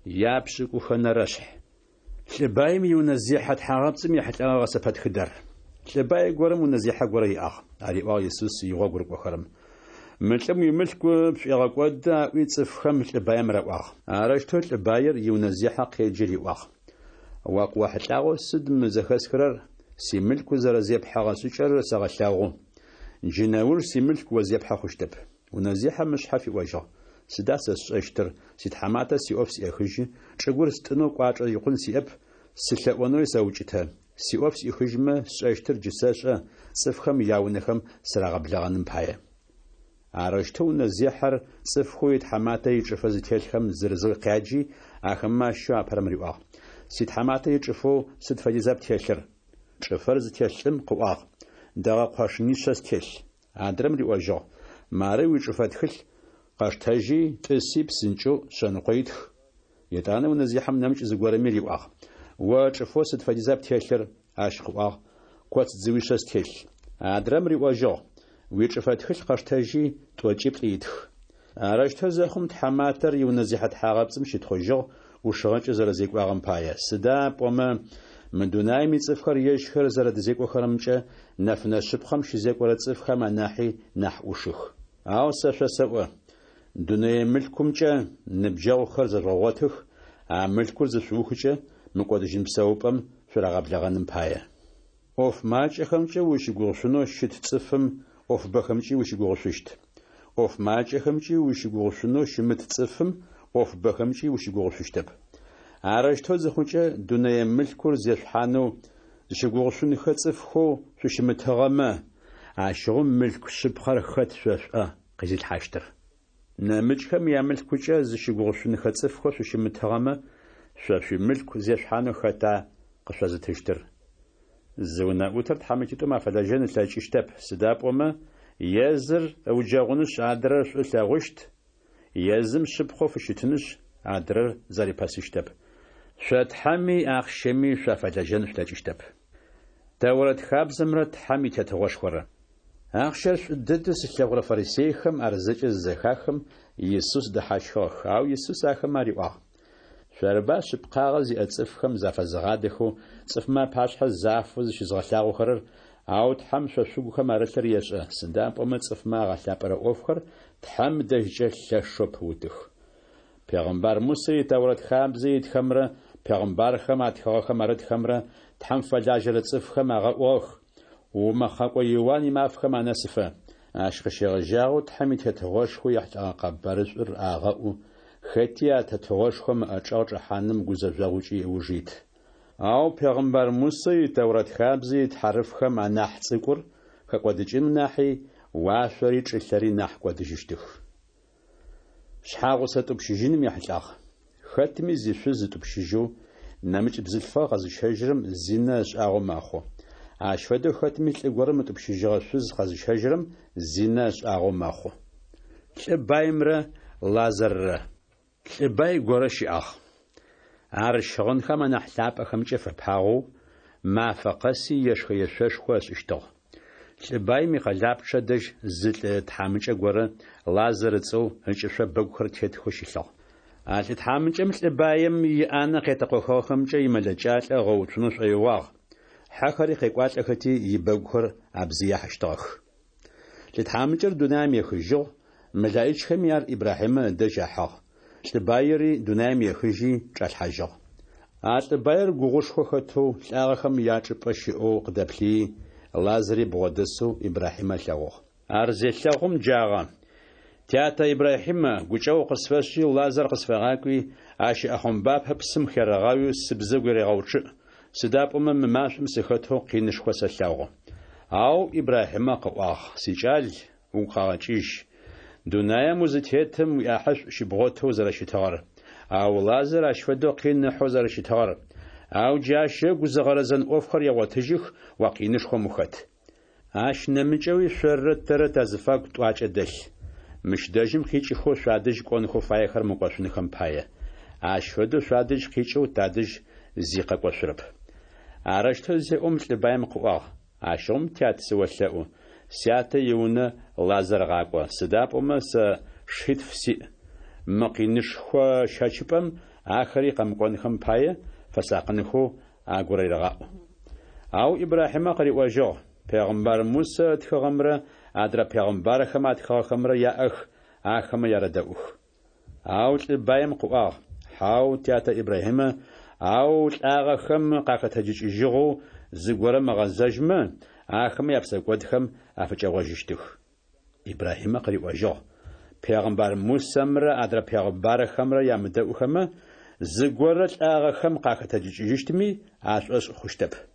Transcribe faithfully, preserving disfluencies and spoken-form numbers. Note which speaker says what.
Speaker 1: يابشك وخنرشح لبايم يونزيحة حاغبتم يحتلا غسفت خدر لباي قرم ونزيحة قري أخ أريوا يسوس يغوغرق وخرم ملتم يملك بشيغا قودا ويتصفخم لبايم رواغ أرشتو لباير يونزيحة قيجري واغ واق واحد لاغو سد مزخسكرر سي ملك زرزيب حاغا سوچر سغلاغو جناور سي ملك وزيب حاخشتب ونزيحة مش حافي وجه سداس اشتر سيت حماتا سي اوف سي اخجي شغور ستنو قاچ يقول سي اب سلوانو يسوچته سي اوف سي خجمه اشتر جساشه صفخم ياونخم سراغبلغن بايه ارشتو نزيحر صفخويت حماتا يچفز تلخم زرزل قاجي اخما شو ابرمريوا سيت حماتا يچفو سد فجزاب تلخر چفرز تلخم قواغ دغه قاشني شس تل ادرم ريواجو ماري وچفتخل قاشتاجي تسيب سنچو شنقيت يتانه ونزيحم نمچ زغورمي ريواغ وچفو سد فجزاب تلخر اشقواغ قوت زويشس تل ادرم ريواجو ويچفتخل قاشتاجي توچيبليت ارشت زخم تحماتر يونزيحت حاغبصم شيتخوجو وشغنچ زرزيقواغم بايا سدا بوما من دوناي ميصفخر يشخر زرد زيقو خرمچه نفنا شبخم شيزيقو صفخم ناحي نح وشخ او سفسو دوناي ملكمچه نبجاو خر زروغتخ عملكو زشوخچه مقودجم بسوبم شراغبلغنم بايا اوف ماچ خمچه وشيغوشنو شيت صفم اوف بخمچي وشيغوششت اوف ماچ خمچي وشيغوشنو شمت صفم اوف بخمچي وشيغوششتب عرشتو زخوچه دوناي ملكور زيحانو زشغوشن خصفخو ششمتغمه عشغم ملك شبخر خط شفا قزيل حاشتر نمجكم يعمل كوچه زشغوشن خصفخو ششمتغمه شفش ملك زيحانو خطا قشاز تشتر زونا اوتر حميتو ما فلاجن تلاچشتب سدابوما يزر اوجاغونش ادرر شلاغشت يزم شبخو فشتنش ادرر زاري باسشتب شات حمي اخشمي شفلاجن تلاچشتب دورت خابزمرت حمي تتغشخره اخشر ددس لغره فريسيخم ارزچ زخاخم يسوس دحاشخ او يسوس اخم ريوا شرباش بقاغز اصفخم زافزغادخو صفما باشح زافوز شزغلاغو خرر او تحم ششوخم ارتر يش سندام بوم صفما غلابر اوفخر تحم دجل لشوب ودخ پیغمبر موسی دورت خابزي تخمره پیغمبر خمات خمرت خمره تحم فلاجر صفخم اوخ وما خاقو يواني ما فخم انسفه عشق شغجاو تحمي تتغوشخو يحتقبرزر اغاو ختيا تتغوشخم اچاچ حانم گزاجاوچي وجيت او پیغمبر موسی دورت خابزي تحرفخم انح صقر خقودجن ناحي واشري چلري نح قودجشتخ شحاغو ستبشجين يحلاخ ختمي زيشز تبشجو نمچ بزلفا غز شجرم زيناش اغو ماخو اشفدو ختمي لغورم تبشجو شز غز شجرم زيناش اغو ماخو بايمره لازر باي غورشي اخ عرشغن خما نحلاب خمچ فباغو ما فقسي يشخ يشش خوس اشتو باي ميخلاب شدج زل تحامچ غور لازر صو هچ بغخر تيت خوشيلو ال تحامچ مل بايم يانا قيتقو خمچ يملچال غوتنو شيواغ حخري قيقوات اختي يبغخر ابزيا حشتاخ لتحامچر دونام يخجو ملائكه خميار ابراهيم دجاحه بايري دونام يخجي چالحاجو ات باير غوغشخو خطو لاغخم ياچپشيو قدبلي لازري بودسو ابراهيم لغو ارزلخم جاغا تياتا ابراهيم غوچو قصفشي لازر قصفغاكوي اشي اخم باب حبسم خرغاوي سبزغري غوچ سدابم مماشم سخطو قينش خوسلغو او ابراهيم قواخ سيجال وقاچيش دونايا مزتيتم ياحش شبغوتو زرشتار او لازر اشفدو قين حوزر شتار او جاش غزغرزن اوفخر يوتجخ وقينش خمخت اش نمچوي شرت ترت ازفاق طواچدل مش دجم خيچ خو شادج قون خو فايخر مقوشن خم پايه اشفدو شادج خيچو تادج زيقه قشرب ارشتو زي امل بايم قوا اشوم تيات سولهو سياته يونه لازر غاقوا سداب امس شيت فسي مقينش خو شاچپم آخری قمقون خم پایه فساقنخو آگوری رغاو او إبراهيم قري وجو پیغمبر موسى تخغمره ادرا پیغمبر خما تخغمره يا اخ اخما يردوخ او بايم قوا حاو تياتا إبراهيم او اغا خم قاقه جيجو زغوره مغزجمه اخما يبسقودخم افچوجشتخ إبراهيم قري وجو پیغمبر موسى مره ادرا پیغمبر خمره يا مدوخمه زغوره اغا خم قاقه جيجشتمي اسوس خوشتب